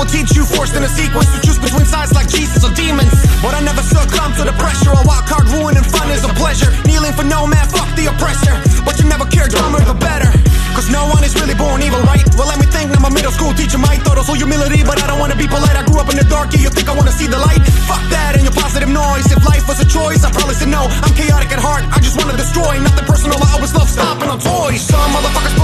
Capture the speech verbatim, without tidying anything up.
will teach you, forced in a sequence to choose between sides like Jesus or demons. But I never succumb to the pressure. A wild card ruin and fun is a pleasure. Kneeling for no man, fuck the oppressor. But you never care, dumber the better. Cause no one is really born evil, right? Well, let me think, now my middle school teacher might thought also humility, but I don't wanna be polite. I grew up in the dark, yeah, you think I wanna see the light? Fuck that and your positive noise. If life was a choice, I probably said no. I'm chaotic at heart, I just wanna destroy. Nothing personal, I always love stopping on toys. Some motherfuckers